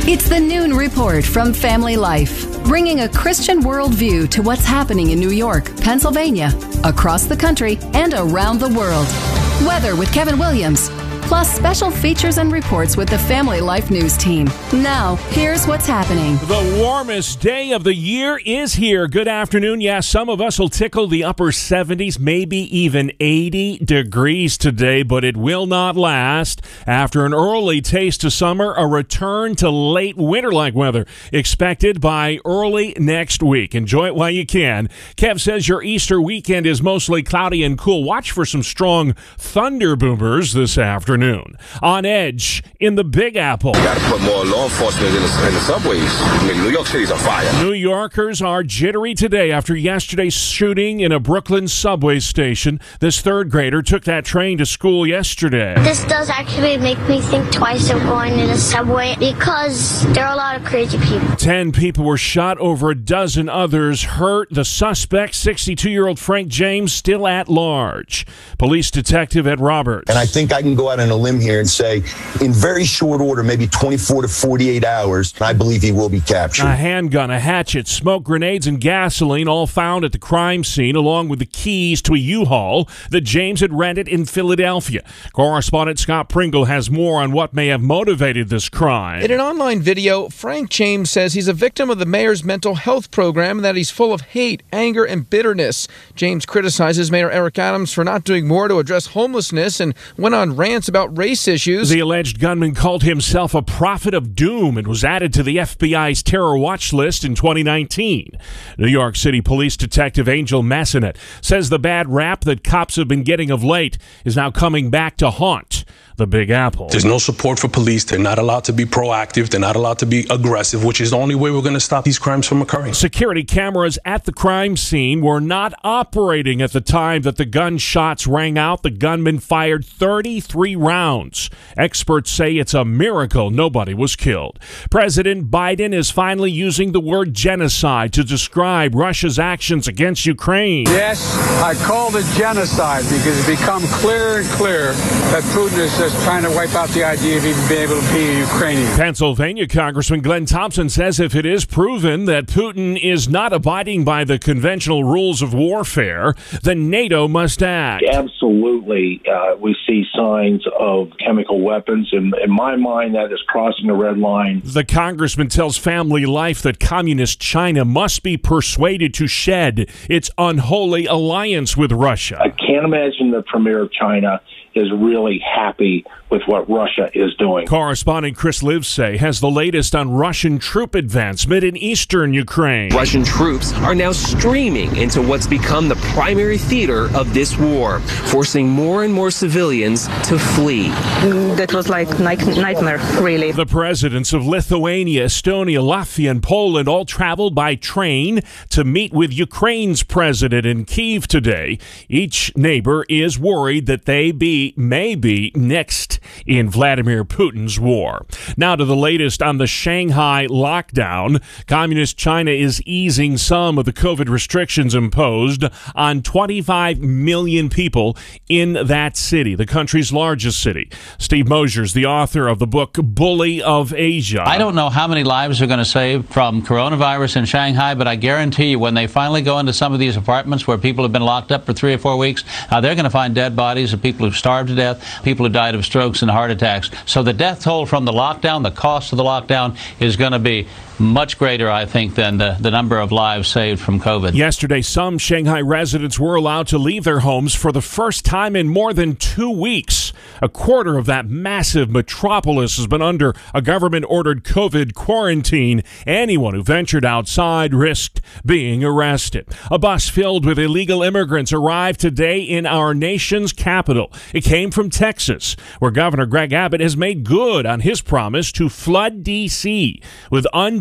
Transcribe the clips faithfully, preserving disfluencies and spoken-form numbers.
It's the Noon Report from Family Life, bringing a Christian worldview to what's happening in New York, Pennsylvania, across the country, and around the world. Weather with Kevin Williams, plus special features and reports with the Family Life News team. Now, here's what's happening. The warmest day of the year is here. Good afternoon. Yes, some of us will tickle the upper seventies, maybe even eighty degrees today, but it will not last. After an early taste of summer, a return to late winter-like weather expected by early next week. Enjoy it while you can. Kev says your Easter weekend is mostly cloudy and cool. Watch for some strong thunder boomers this afternoon. On edge in the Big Apple. You got to put more law enforcement in the, in the subways. I mean, New York City's on fire. New Yorkers are jittery today after yesterday's shooting in a Brooklyn subway station. This third grader took that train to school yesterday. This does actually make me think twice of going to the subway because there are a lot of crazy people. Ten people were shot, over a dozen others hurt. The suspect, sixty-two-year-old Frank James, still at large. Police detective Ed Roberts. And I think I can go out on a limb here and say, in very short order, maybe twenty-four to forty-eight hours, I believe he will be captured. A handgun, a hatchet, smoke grenades, and gasoline all found at the crime scene, along with the keys to a U-Haul that James had rented in Philadelphia. Correspondent Scott Pringle has more on what may have motivated this crime. In an online video, Frank James says he's a victim of the mayor's mental health program and that he's full of hate, anger, and bitterness. James criticizes Mayor Eric Adams for not doing more to address homelessness and went on rants about race issues. The alleged gunman called himself a prophet of doom and was added to the F B I's terror watch list in twenty nineteen. New York City Police Detective Angel Massenet says the bad rap that cops have been getting of late is now coming back to haunt the Big Apple. There's no support for police. They're not allowed to be proactive. They're not allowed to be aggressive, which is the only way we're going to stop these crimes from occurring. Security cameras at the crime scene were not operating at the time that the gunshots rang out. The gunman fired thirty-three rounds. Experts say it's a miracle nobody was killed. President Biden is finally using the word genocide to describe Russia's actions against Ukraine. Yes, I called it genocide because it's become clearer and clearer that Putin is just trying to wipe out the idea of even being able to be a Ukrainian. Pennsylvania Congressman Glenn Thompson says if it is proven that Putin is not abiding by the conventional rules of warfare, then NATO must act. Absolutely. Uh, we see signs of chemical weapons. In, in my mind, that is crossing the red line. The congressman tells Family Life that communist China must be persuaded to shed its unholy alliance with Russia. I can't imagine the premier of China is really happy with what Russia is doing. Correspondent Chris Livesay has the latest on Russian troop advancement in eastern Ukraine. Russian troops are now streaming into what's become the primary theater of this war, forcing more and more civilians to flee. That was like a nightmare, really. The presidents of Lithuania, Estonia, Latvia, and Poland all traveled by train to meet with Ukraine's president in Kyiv today. Each neighbor is worried that they be may be next in Vladimir Putin's war. Now to the latest on the Shanghai lockdown. Communist China is easing some of the COVID restrictions imposed on twenty-five million people in that city, the country's largest city. Steve Mosier's the author of the book Bully of Asia. I don't know how many lives are going to save from coronavirus in Shanghai, but I guarantee you when they finally go into some of these apartments where people have been locked up for three or four weeks, uh, they're going to find dead bodies of people who've starved to death, people who died of strokes and heart attacks. So the death toll from the lockdown, the cost of the lockdown, is going to be much greater, I think, than the, the number of lives saved from COVID. Yesterday, some Shanghai residents were allowed to leave their homes for the first time in more than two weeks. A quarter of that massive metropolis has been under a government-ordered COVID quarantine. Anyone who ventured outside risked being arrested. A bus filled with illegal immigrants arrived today in our nation's capital. It came from Texas, where Governor Greg Abbott has made good on his promise to flood D C with undocumented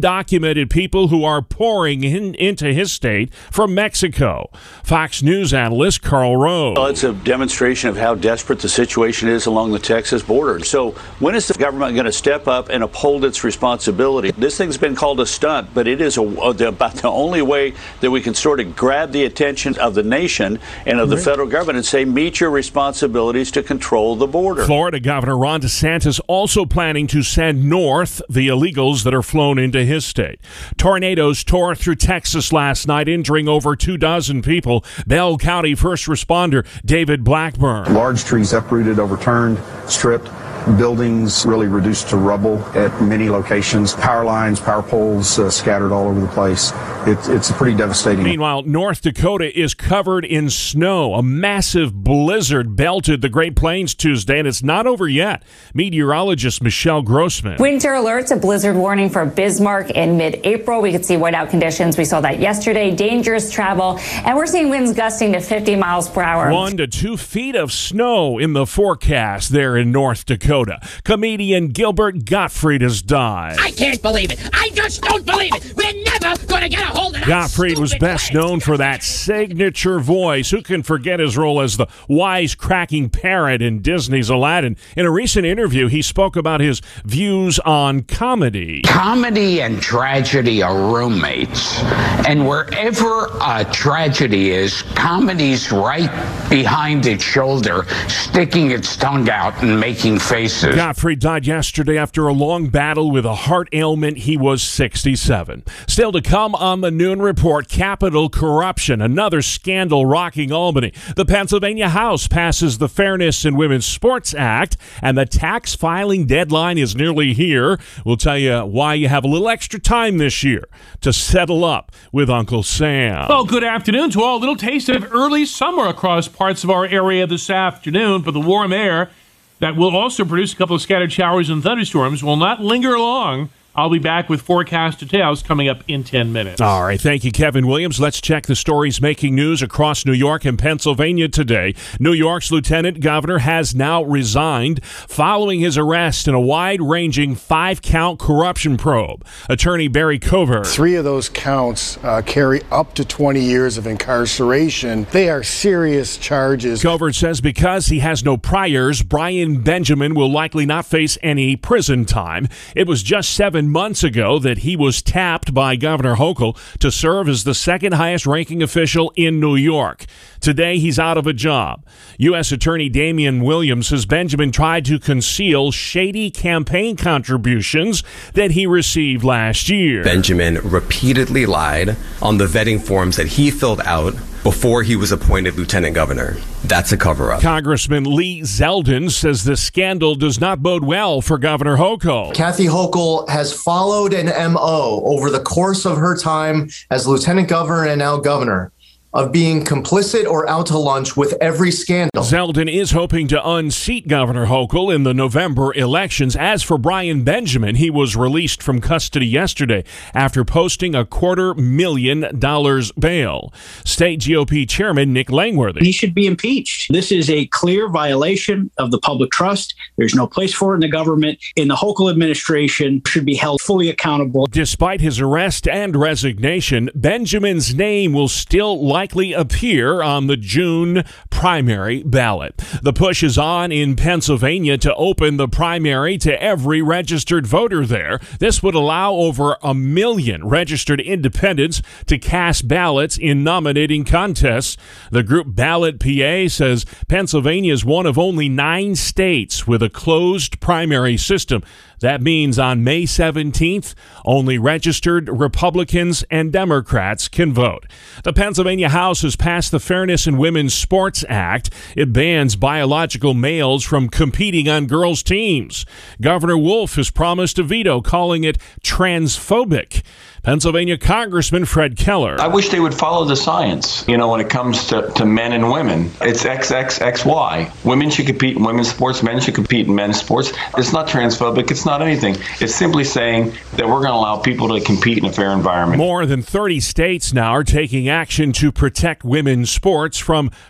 undocumented people who are pouring in, into his state from Mexico. Fox News analyst Carl Rose. Well, it's a demonstration of how desperate the situation is along the Texas border. So when is the government going to step up and uphold its responsibility? This thing's been called a stunt, but it is a, about the only way that we can sort of grab the attention of the nation and of the federal government and say, meet your responsibilities to control the border. Florida Governor Ron DeSantis also planning to send north the illegals that are flown into his state. Tornadoes tore through Texas last night, injuring over two dozen people. Bell County first responder David Blackburn. Large trees uprooted, overturned, stripped. Buildings really reduced to rubble at many locations. Power lines, power poles uh, scattered all over the place. It, it's pretty devastating. Meanwhile, North Dakota is covered in snow. A massive blizzard belted the Great Plains Tuesday, and it's not over yet. Meteorologist Michelle Grossman. Winter alerts, a blizzard warning for Bismarck in mid-April. We could see whiteout conditions. We saw that yesterday. Dangerous travel, and we're seeing winds gusting to fifty miles per hour. One to two feet of snow in the forecast there in North Dakota. Comedian Gilbert Gottfried has died. I can't believe it. I just don't believe it. We're never going to get a hold of that. Gottfried was best known for that signature voice. Who can forget his role as the wisecracking parrot in Disney's Aladdin? In a recent interview, he spoke about his views on comedy. Comedy and tragedy are roommates. And wherever a tragedy is, comedy's right behind its shoulder, sticking its tongue out and making faces. Gottfried died yesterday after a long battle with a heart ailment. He was sixty-seven. Still to come on the Noon Report, Capitol corruption, another scandal rocking Albany. The Pennsylvania House passes the Fairness in Women's Sports Act, and the tax filing deadline is nearly here. We'll tell you why you have a little extra time this year to settle up with Uncle Sam. Well, good afternoon to all. A little taste of early summer across parts of our area this afternoon, but the warm air that will also produce a couple of scattered showers and thunderstorms will not linger long. I'll be back with forecast details coming up in ten minutes. All right. Thank you, Kevin Williams. Let's check the stories making news across New York and Pennsylvania today. New York's lieutenant governor has now resigned following his arrest in a wide-ranging five-count corruption probe. Attorney Barry Covert. Three of those counts uh, carry up to twenty years of incarceration. They are serious charges. Covert says because he has no priors, Brian Benjamin will likely not face any prison time. It was just seven months ago that he was tapped by Governor Hochul to serve as the second highest ranking official in New York. Today, he's out of a job. U S Attorney Damian Williams says Benjamin tried to conceal shady campaign contributions that he received last year. Benjamin repeatedly lied on the vetting forms that he filled out before he was appointed lieutenant governor. That's a cover-up. Congressman Lee Zeldin says the scandal does not bode well for Governor Hochul. Kathy Hochul has followed an M O over the course of her time as lieutenant governor and now governor of being complicit or out to lunch with every scandal. Zeldin is hoping to unseat Governor Hochul in the November elections. As for Brian Benjamin, he was released from custody yesterday after posting a quarter million dollars bail. State G O P Chairman Nick Langworthy. He should be impeached. This is a clear violation of the public trust. There's no place for it in the government. In the Hochul administration, should be held fully accountable. Despite his arrest and resignation, Benjamin's name will still likely appear on the June primary ballot. The push is on in Pennsylvania to open the primary to every registered voter there. This would allow over a million registered independents to cast ballots in nominating contests. The group Ballot P A says Pennsylvania is one of only nine states with a closed primary system. That means on May seventeenth, only registered Republicans and Democrats can vote. The Pennsylvania House has passed the Fairness in Women's Sports Act. It bans biological males from competing on girls' teams. Governor Wolf has promised a veto, calling it transphobic. Pennsylvania Congressman Fred Keller. I wish they would follow the science, you know, when it comes to, to men and women. It's X X X Y. Women should compete in women's sports. Men should compete in men's sports. It's not transphobic. It's not anything. It's simply saying that we're going to allow people to compete in a fair environment. More than thirty states now are taking action to protect women's sports from trans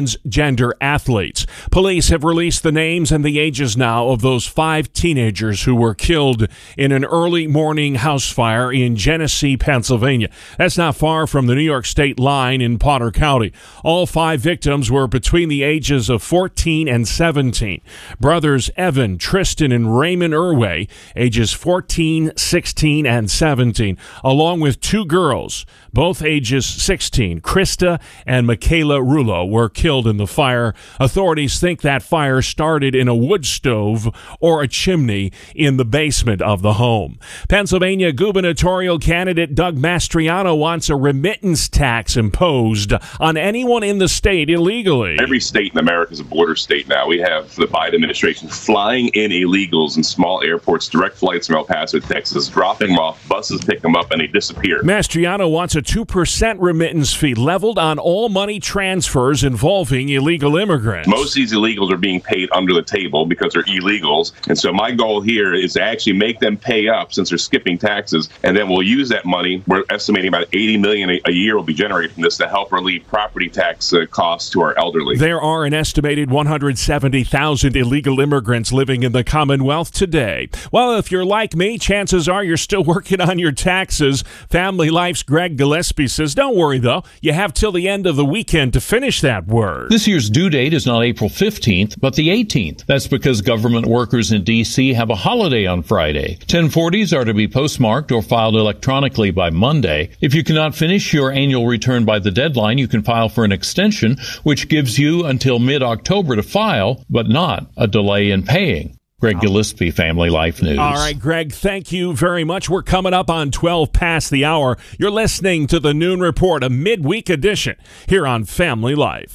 transgender athletes. Police have released the names and the ages now of those five teenagers who were killed in an early morning house fire in Genesee, Pennsylvania. That's not far from the New York State line in Potter County. All five victims were between the ages of fourteen and seventeen. Brothers Evan, Tristan, and Raymond Irway, ages fourteen, sixteen, and seventeen, along with two girls, both ages sixteen. Krista and Michaela Rulo were killed in the fire. Authorities think that fire started in a wood stove or a chimney in the basement of the home. Pennsylvania gubernatorial candidate Doug Mastriano wants a remittance tax imposed on anyone in the state illegally. Every state in America is a border state now. We have the Biden administration flying in illegals in small airports, direct flights from El Paso, Texas, dropping them off, buses pick them up, and they disappear. Mastriano wants a two percent remittance fee leveled on all money transfers involving illegal immigrants. Most of these illegals are being paid under the table because they're illegals. And so my goal here is to actually make them pay up since they're skipping taxes. And then we'll use that money. We're estimating about eighty million dollars a year will be generated from this to help relieve property tax uh, costs to our elderly. There are an estimated one hundred seventy thousand illegal immigrants living in the Commonwealth today. Well, if you're like me, chances are you're still working on your taxes. Family Life's Greg Gillespie says, don't worry, though. You have till the end of the weekend to finish that work. This year's due date is not April fifteenth, but the eighteenth. That's because government workers in D C have a holiday on Friday. ten forties are to be postmarked or filed electronically by Monday. If you cannot finish your annual return by the deadline, you can file for an extension, which gives you until mid-October to file, but not a delay in paying. Greg Gillespie, Family Life News. All right, Greg, thank you very much. We're coming up on twelve past the hour. You're listening to the Noon Report, a midweek edition here on Family Life.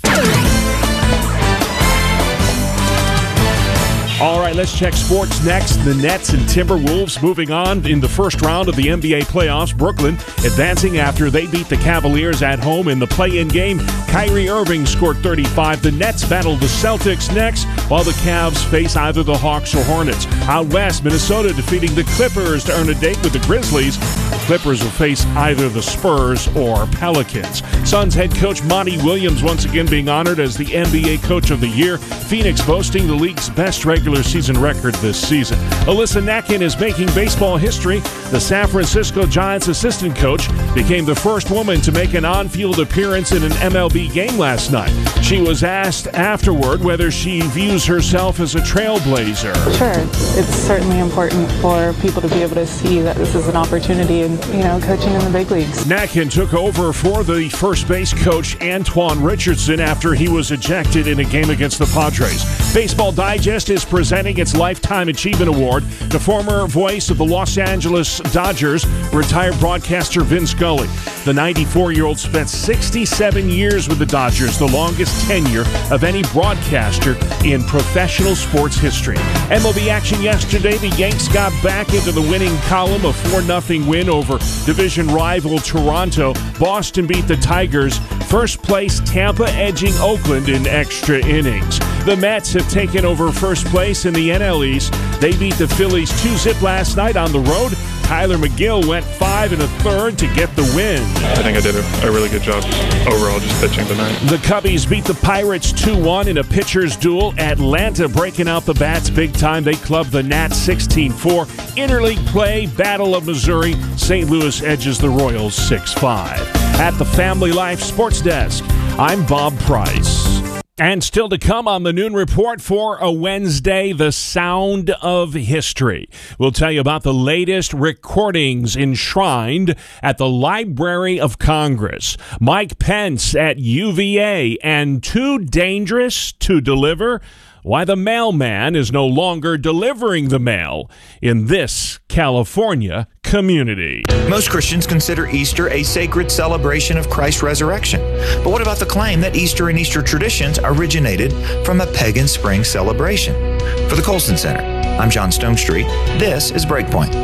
All right, let's check sports next. The Nets and Timberwolves moving on in the first round of the N B A playoffs. Brooklyn advancing after they beat the Cavaliers at home in the play-in game. Kyrie Irving scored thirty-five. The Nets battle the Celtics next, while the Cavs face either the Hawks or Hornets. Out west, Minnesota defeating the Clippers to earn a date with the Grizzlies. The Clippers will face either the Spurs or Pelicans. Suns head coach Monty Williams once again being honored as the N B A Coach of the Year. Phoenix boasting the league's best regular season record this season. Alyssa Nakin is making baseball history. The San Francisco Giants assistant coach became the first woman to make an on-field appearance in an M L B game last night. She was asked afterward whether she views herself as a trailblazer. Sure. It's certainly important for people to be able to see that this is an opportunity in, you know, coaching in the big leagues. Nakin took over for the first base coach Antoine Richardson after he was ejected in a game against the Padres. Baseball Digest is presenting its Lifetime Achievement Award to former voice of the Los Angeles Dodgers, retired broadcaster Vin Scully. The ninety-four-year-old spent sixty-seven years with the Dodgers, the longest tenure of any broadcaster in professional sports history. M L B action yesterday, the Yanks got back into the winning column, a four nothing win over division rival Toronto. Boston beat the Tigers. First place Tampa edging Oakland in extra innings. The Mets have taken over first place in the N L East. They beat the Phillies two zip last night on the road. Tyler McGill went five and a third to get the win. I think I did a, a really good job overall just pitching tonight. The Cubbies beat the Pirates two one in a pitcher's duel. Atlanta breaking out the bats big time. They clubbed the Nats sixteen four. Interleague play, Battle of Missouri. Saint Louis edges the Royals six five. At the Family Life Sports Desk, I'm Bob Price. And still to come on the Noon Report for a Wednesday, the sound of history. We'll tell you about the latest recordings enshrined at the Library of Congress. Mike Pence at U V A and too dangerous to deliver. Why the mailman is no longer delivering the mail in this California community. Most Christians consider Easter a sacred celebration of Christ's resurrection. But what about the claim that Easter and Easter traditions originated from a pagan spring celebration? For the Colson Center, I'm John Stonestreet. This is Breakpoint.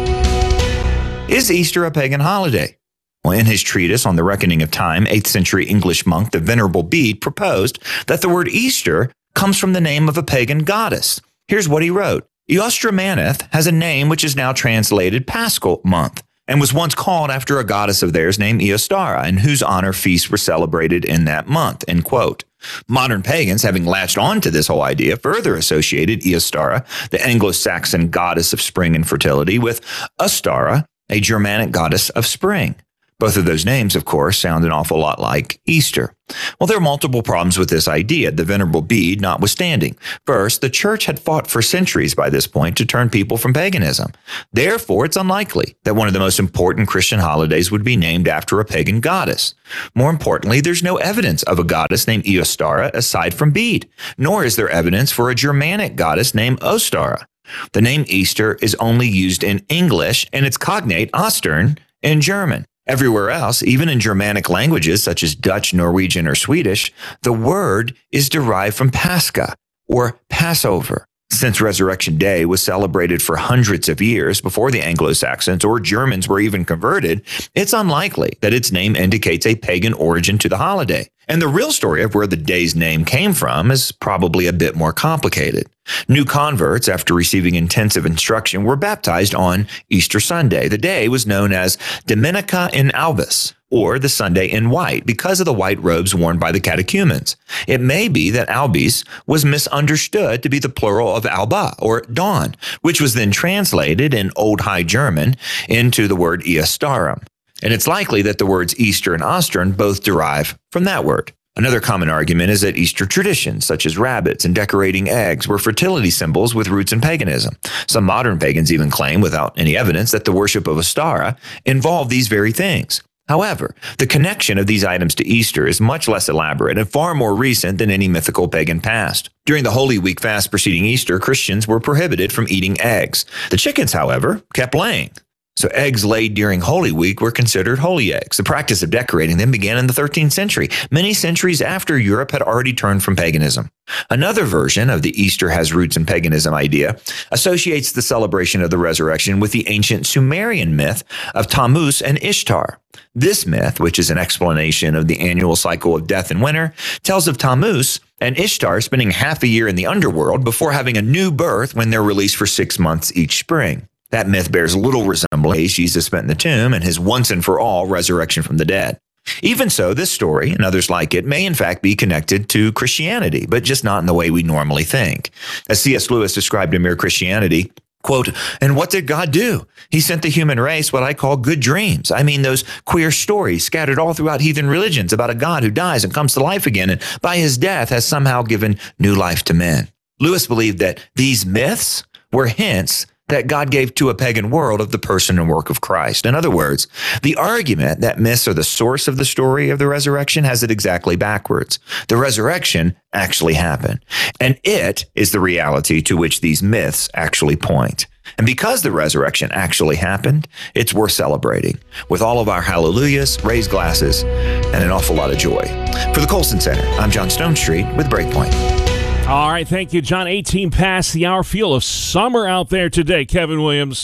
Is Easter a pagan holiday? Well, in his treatise on the reckoning of time, eighth century English monk, the Venerable Bede, proposed that the word Easter comes from the name of a pagan goddess. Here's what he wrote. Eostramaneth has a name which is now translated Paschal month. and was once called after a goddess of theirs named Eostara, in whose honor feasts were celebrated in that month, end quote. Modern pagans, having latched on to this whole idea, further associated Eostara, the Anglo-Saxon goddess of spring and fertility, with Ostara, a Germanic goddess of spring. Both of those names, of course, sound an awful lot like Easter. Well, there are multiple problems with this idea, the Venerable Bede notwithstanding. First, the church had fought for centuries by this point to turn people from paganism. Therefore, it's unlikely that one of the most important Christian holidays would be named after a pagan goddess. More importantly, there's no evidence of a goddess named Eostara aside from Bede, nor is there evidence for a Germanic goddess named Ostara. The name Easter is only used in English, and its cognate Ostern in German. Everywhere else, even in Germanic languages such as Dutch, Norwegian, or Swedish, the word is derived from Pascha, or Passover. Since Resurrection Day was celebrated for hundreds of years before the Anglo-Saxons or Germans were even converted, it's unlikely that its name indicates a pagan origin to the holiday. And the real story of where the day's name came from is probably a bit more complicated. New converts, after receiving intensive instruction, were baptized on Easter Sunday. The day was known as Dominica in Albis, or the Sunday in white, because of the white robes worn by the catechumens. It may be that Albis was misunderstood to be the plural of Alba, or dawn, which was then translated in Old High German into the word Eostarum. And it's likely that the words Easter and Ostern both derive from that word. Another common argument is that Easter traditions, such as rabbits and decorating eggs, were fertility symbols with roots in paganism. Some modern pagans even claim, without any evidence, that the worship of Ostara involved these very things. However, the connection of these items to Easter is much less elaborate and far more recent than any mythical pagan past. During the Holy Week fast preceding Easter, Christians were prohibited from eating eggs. The chickens, however, kept laying. So eggs laid during Holy Week were considered holy eggs. The practice of decorating them began in the thirteenth century, many centuries after Europe had already turned from paganism. Another version of the Easter has roots in paganism idea associates the celebration of the resurrection with the ancient Sumerian myth of Tammuz and Ishtar. This myth, which is an explanation of the annual cycle of death and winter, tells of Tammuz and Ishtar spending half a year in the underworld before having a new birth when they're released for six months each spring. That myth bears little resemblance to Jesus spent in the tomb and his once-and-for-all resurrection from the dead. Even so, this story, and others like it, may in fact be connected to Christianity, but just not in the way we normally think. As C S Lewis described in Mere Christianity, quote, "And what did God do? He sent the human race what I call good dreams. I mean, those queer stories scattered all throughout heathen religions about a God who dies and comes to life again, and by his death has somehow given new life to men." Lewis believed that these myths were hints that God gave to a pagan world of the person and work of Christ. In other words, the argument that myths are the source of the story of the resurrection has it exactly backwards. The resurrection actually happened, and it is the reality to which these myths actually point. And because the resurrection actually happened, it's worth celebrating with all of our hallelujahs, raised glasses, and an awful lot of joy. For the Colson Center, I'm John Stonestreet with Breakpoint. All right, thank you, John. eighteen past the hour. Feel of summer out there today, Kevin Williams.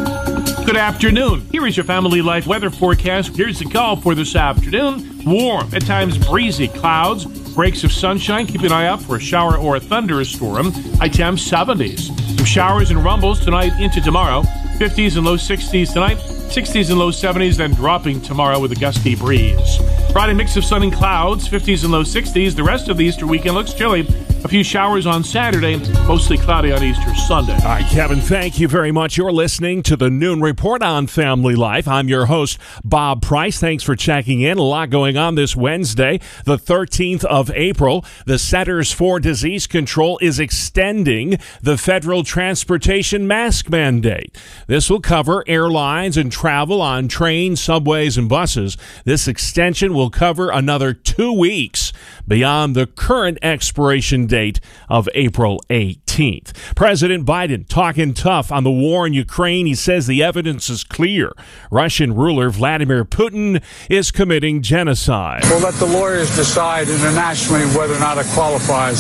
Good afternoon. Here is your family life weather forecast. Here's the call for this afternoon. Warm, at times breezy, clouds, breaks of sunshine. Keep an eye out for a shower or a thunderstorm. High temps seventies. Some showers and rumbles tonight into tomorrow. fifties and low sixties tonight. sixties and low seventies, then dropping tomorrow with a gusty breeze. Friday, mix of sun and clouds, fifties and low sixties. The rest of the Easter weekend looks chilly. A few showers on Saturday, mostly cloudy on Easter Sunday. All right, Kevin, thank you very much. You're listening to the Noon Report on Family Life. I'm your host, Bob Price. Thanks for checking in. A lot going on this Wednesday, the thirteenth of April. The Centers for Disease Control is extending the federal transportation mask mandate. This will cover airlines and travel on trains, subways, and buses. This extension will cover another two weeks beyond the current expiration date of April eighteenth. President Biden talking tough on the war in Ukraine. He says the evidence is clear. Russian ruler Vladimir Putin is committing genocide. We'll let the lawyers decide internationally whether or not it qualifies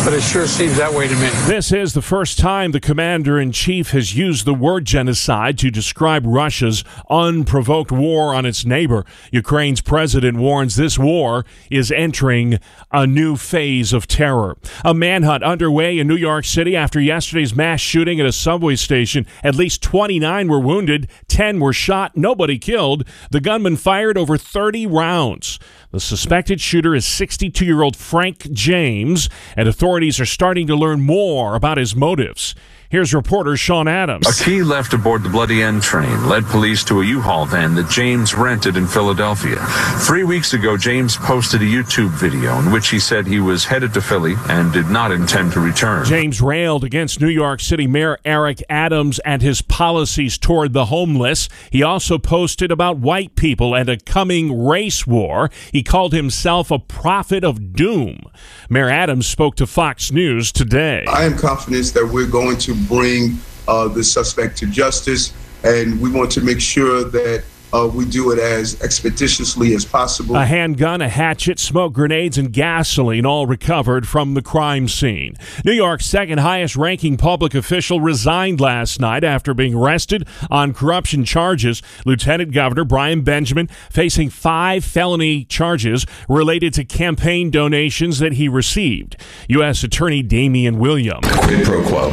but it sure seems that way to me. This is the first time the commander-in-chief has used the word genocide to describe Russia's unprovoked war on its neighbor. Ukraine's president warns this war is entering a new phase of terror. A manhunt underway in New York City after yesterday's mass shooting at a subway station. At least twenty-nine were wounded, ten were shot, nobody killed. The gunman fired over thirty rounds. The suspected shooter is sixty-two-year-old Frank James, and authorities are starting to learn more about his motives. Here's reporter Sean Adams. A key left aboard the Bloody End train led police to a U-Haul van that James rented in Philadelphia. Three weeks ago, James posted a YouTube video in which he said he was headed to Philly and did not intend to return. James railed against New York City Mayor Eric Adams and his policies toward the homeless. He also posted about white people and a coming race war. He called himself a prophet of doom. Mayor Adams spoke to Fox News today. I am confident that we're going to bring uh, the suspect to justice, and we want to make sure that uh, we do it as expeditiously as possible. A handgun, a hatchet, smoke grenades, and gasoline all recovered from the crime scene. New York's second highest ranking public official resigned last night after being arrested on corruption charges. Lieutenant Governor Brian Benjamin facing five felony charges related to campaign donations that he received. U S Attorney Damian Williams. Quid pro quo.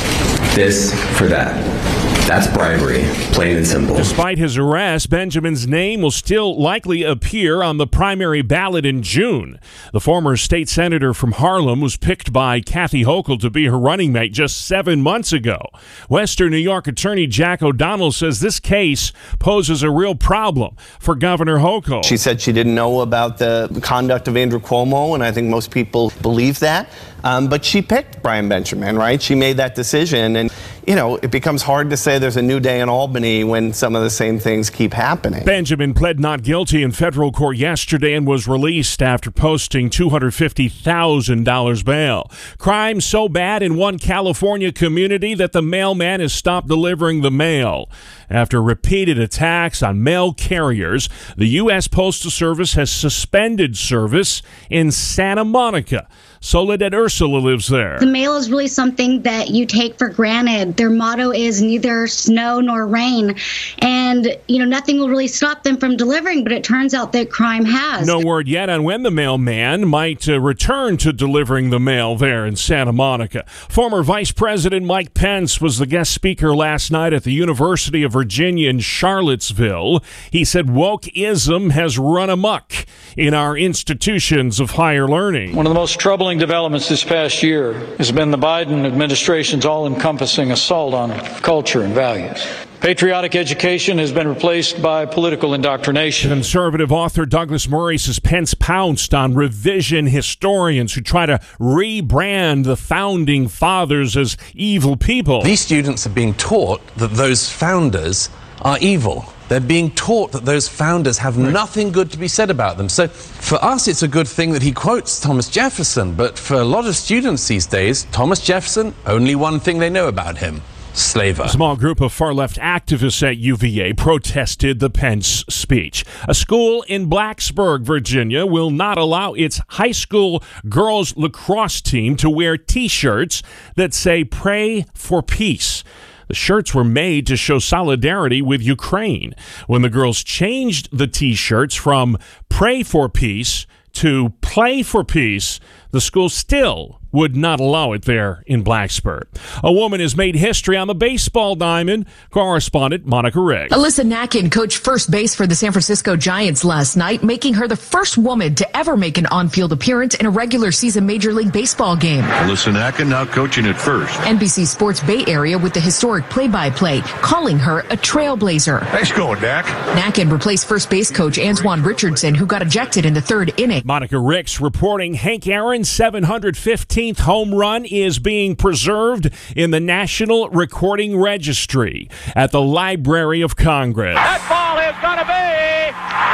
This for that. That's bribery, plain and simple. Despite his arrest, Benjamin's name will still likely appear on the primary ballot in June. The former state senator from Harlem was picked by Kathy Hochul to be her running mate just seven months ago. Western New York Attorney Jack O'Donnell says this case poses a real problem for Governor Hochul. She said she didn't know about the conduct of Andrew Cuomo, and I think most people believe that. Um, but she picked Brian Benjamin, right? She made that decision. And, you know, it becomes hard to say there's a new day in Albany when some of the same things keep happening. Benjamin pled not guilty in federal court yesterday and was released after posting two hundred fifty thousand dollars bail. Crime so bad in one California community that the mailman has stopped delivering the mail. After repeated attacks on mail carriers, the U S Postal Service has suspended service in Santa Monica. Soledad Ursula lives there. The mail is really something that you take for granted. Their motto is neither snow nor rain. And, you know, nothing will really stop them from delivering, but it turns out that crime has. No word yet on when the mailman might uh, return to delivering the mail there in Santa Monica. Former Vice President Mike Pence was the guest speaker last night at the University of Virginia in Charlottesville. He said wokeism has run amok in our institutions of higher learning. One of the most troubling developments this past year has been the Biden administration's all-encompassing assault on culture and values. Patriotic education has been replaced by political indoctrination. Conservative author Douglas Murray says Pence pounced on revision historians who try to rebrand the founding fathers as evil people. These students are being taught that those founders are evil. They're being taught that those founders have right. nothing good to be said about them. So for us, it's a good thing that he quotes Thomas Jefferson. But for a lot of students these days, Thomas Jefferson, only one thing they know about him. Slaver. A small group of far-left activists at U V A protested the Pence speech. A school in Blacksburg, Virginia, will not allow its high school girls lacrosse team to wear T-shirts that say "Pray for Peace." The shirts were made to show solidarity with Ukraine. When the girls changed the T-shirts from "Pray for Peace" to "Play for Peace," the school still would not allow it there in Blacksburg. A woman has made history on the baseball diamond. Correspondent Monica Riggs. Alyssa Nakken coached first base for the San Francisco Giants last night, making her the first woman to ever make an on-field appearance in a regular season Major League Baseball game. Alyssa Nakken now coaching at first. N B C Sports Bay Area with the historic play-by-play, calling her a trailblazer. Nice going, Dak. Nakken replaced first base coach Antoine Richardson, who got ejected in the third inning. Monica Riggs reporting Hank Aaron's seven hundred fifteenth home run is being preserved in the National Recording Registry at the Library of Congress. That ball is going to be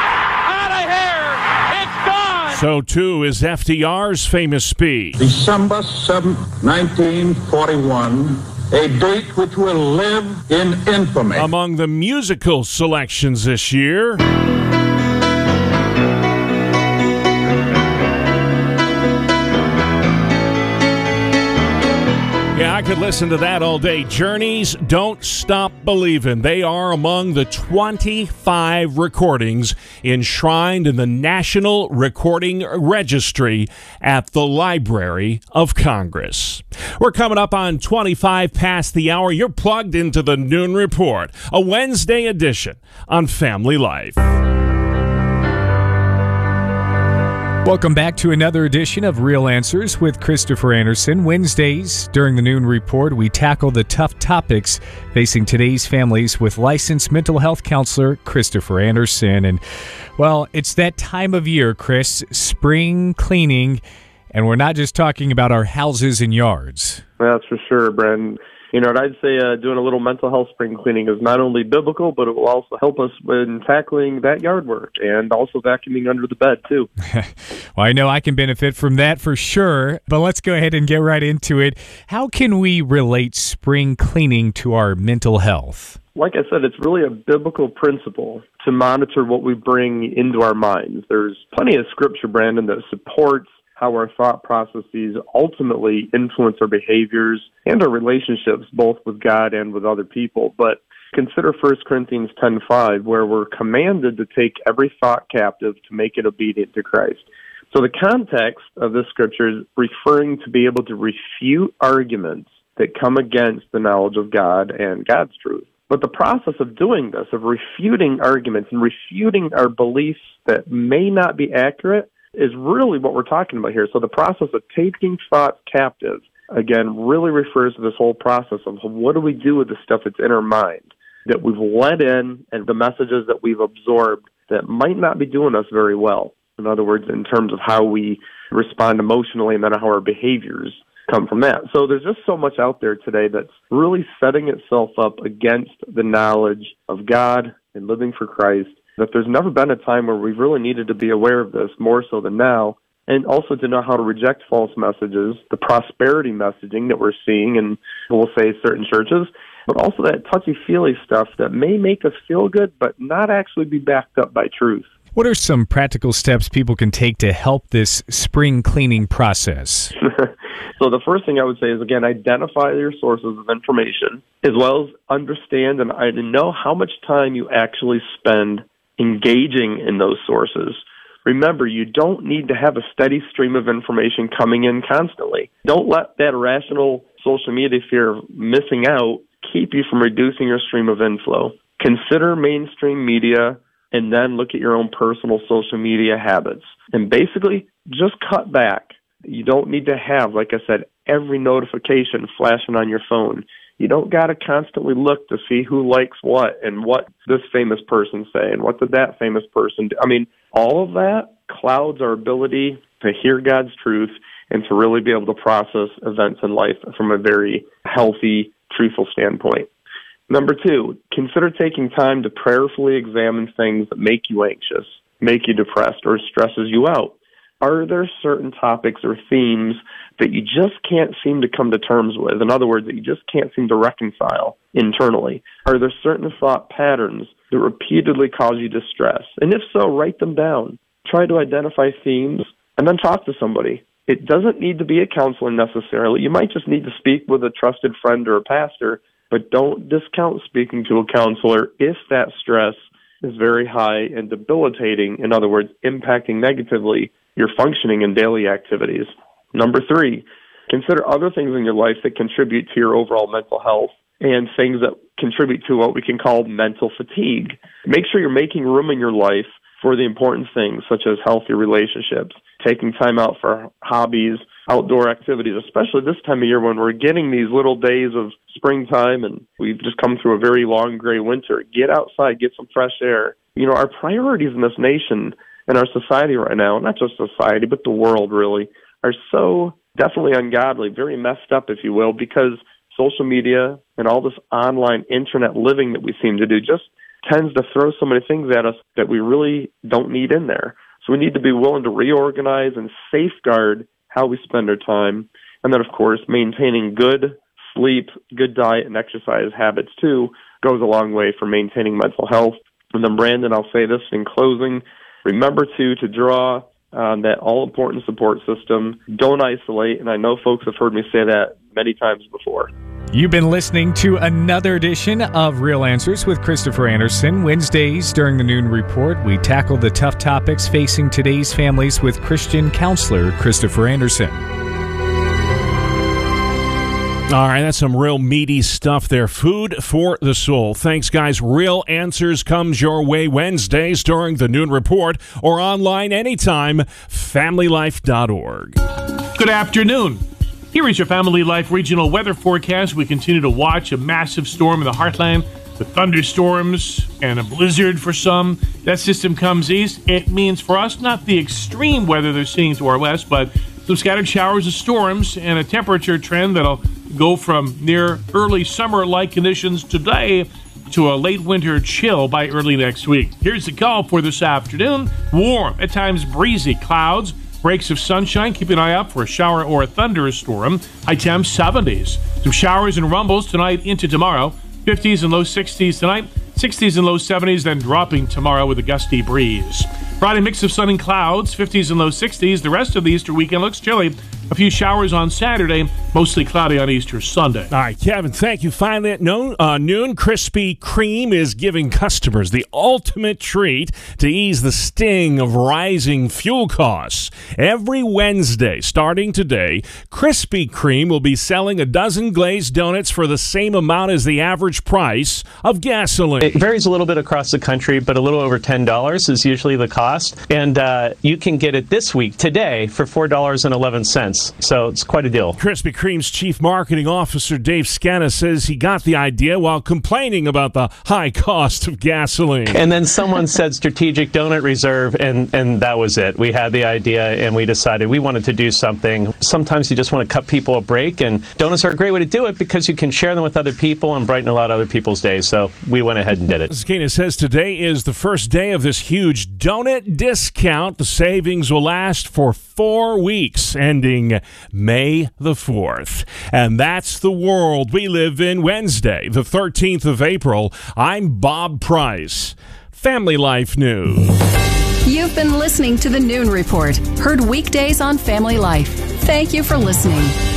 out of here. It's gone. So, too, is F D R's famous speech. December seventh, nineteen forty-one. A date which will live in infamy. Among the musical selections this year, Yeah, I could listen to that all day. Journey's Don't Stop Believin'. They are among the twenty-five recordings enshrined in the National Recording Registry at the Library of Congress. We're coming up on twenty-five past the hour. You're plugged into the Noon Report, a Wednesday edition on Family Life. Welcome back to another edition of Real Answers with Christopher Anderson. Wednesdays, during the Noon Report, we tackle the tough topics facing today's families with licensed mental health counselor Christopher Anderson. And, well, it's that time of year, Chris, spring cleaning, and we're not just talking about our houses and yards. That's for sure, Bren. You know, I'd say uh, doing a little mental health spring cleaning is not only biblical, but it will also help us in tackling that yard work and also vacuuming under the bed, too. Well, I know I can benefit from that for sure, but let's go ahead and get right into it. How can we relate spring cleaning to our mental health? Like I said, it's really a biblical principle to monitor what we bring into our minds. There's plenty of scripture, Brandon, that supports how our thought processes ultimately influence our behaviors and our relationships, both with God and with other people. But consider First Corinthians ten five, where we're commanded to take every thought captive to make it obedient to Christ. So the context of this scripture is referring to be able to refute arguments that come against the knowledge of God and God's truth. But the process of doing this, of refuting arguments and refuting our beliefs that may not be accurate, is really what we're talking about here. So the process of taking thoughts captive, again, really refers to this whole process of what do we do with the stuff that's in our mind that we've let in and the messages that we've absorbed that might not be doing us very well. In other words, in terms of how we respond emotionally and then how our behaviors come from that. So there's just so much out there today that's really setting itself up against the knowledge of God and living for Christ, that there's never been a time where we've really needed to be aware of this more so than now, and also to know how to reject false messages, the prosperity messaging that we're seeing in, we'll say, certain churches, but also that touchy-feely stuff that may make us feel good but not actually be backed up by truth. What are some practical steps people can take to help this spring cleaning process? So the first thing I would say is, again, identify your sources of information, as well as understand and know how much time you actually spend engaging in those sources. Remember, you don't need to have a steady stream of information coming in constantly. Don't let that irrational social media fear of missing out keep you from reducing your stream of inflow. Consider mainstream media and then look at your own personal social media habits. And basically, just cut back. You don't need to have, like I said, every notification flashing on your phone. You don't got to constantly look to see who likes what and what this famous person say and what did that famous person do. I mean, all of that clouds our ability to hear God's truth and to really be able to process events in life from a very healthy, truthful standpoint. Number two, consider taking time to prayerfully examine things that make you anxious, make you depressed, or stresses you out. Are there certain topics or themes that you just can't seem to come to terms with? In other words, that you just can't seem to reconcile internally? Are there certain thought patterns that repeatedly cause you distress? And if so, write them down. Try to identify themes and then talk to somebody. It doesn't need to be a counselor necessarily. You might just need to speak with a trusted friend or a pastor, but don't discount speaking to a counselor if that stress is very high and debilitating, in other words, impacting negatively your functioning and daily activities. Number three, consider other things in your life that contribute to your overall mental health and things that contribute to what we can call mental fatigue. Make sure you're making room in your life for the important things, such as healthy relationships, taking time out for hobbies, outdoor activities, especially this time of year when we're getting these little days of springtime and we've just come through a very long gray winter. Get outside, get some fresh air. You know, our priorities in this nation and our society right now, not just society, but the world really, are so definitely ungodly, very messed up, if you will, because social media and all this online internet living that we seem to do just tends to throw so many things at us that we really don't need in there. So we need to be willing to reorganize and safeguard how we spend our time. And then, of course, maintaining good sleep, good diet, and exercise habits, too, goes a long way for maintaining mental health. And then, Brandon, I'll say this in closing. Remember, too, to draw on that all-important support system. Don't isolate. And I know folks have heard me say that many times before. You've been listening to another edition of Real Answers with Christopher Anderson. Wednesdays during the Noon Report, we tackle the tough topics facing today's families with Christian counselor Christopher Anderson. All right, that's some real meaty stuff there. Food for the soul. Thanks, guys. Real Answers comes your way Wednesdays during the Noon Report or online anytime, family life dot org. Good afternoon. Here is your Family Life regional weather forecast. We continue to watch a massive storm in the heartland with thunderstorms and a blizzard for some. That system comes east. It means for us, not the extreme weather they're seeing to our west, but some scattered showers of storms and a temperature trend that'll go from near early summer-like conditions today to a late winter chill by early next week. Here's the call for this afternoon. Warm, at times breezy clouds. Breaks of sunshine. Keep an eye out for a shower or a thunderstorm. High temps seventies. Some showers and rumbles tonight into tomorrow. fifties and low sixties tonight. sixties and low seventies, then dropping tomorrow with a gusty breeze. Friday, mix of sun and clouds. fifties and low sixties. The rest of the Easter weekend looks chilly. A few showers on Saturday, mostly cloudy on Easter Sunday. All right, Kevin, thank you. Finally at noon, uh, noon, Krispy Kreme is giving customers the ultimate treat to ease the sting of rising fuel costs. Every Wednesday, starting today, Krispy Kreme will be selling a dozen glazed donuts for the same amount as the average price of gasoline. It varies a little bit across the country, but a little over ten dollars is usually the cost. And uh, you can get it this week, today, for four dollars and eleven cents. So it's quite a deal. Krispy Kreme's Chief Marketing Officer Dave Scanna says he got the idea while complaining about the high cost of gasoline. And then someone said strategic donut reserve, and, and that was it. We had the idea, and we decided we wanted to do something. Sometimes you just want to cut people a break, and donuts are a great way to do it because you can share them with other people and brighten a lot of other people's days. So we went ahead and did it. Scanna says today is the first day of this huge donut discount. The savings will last for four weeks, ending May the fourth. And that's the world we live in. Wednesday, the thirteenth of April. I'm Bob Price. Family Life News. You've been listening to the Noon Report, heard weekdays on Family Life. Thank you for listening.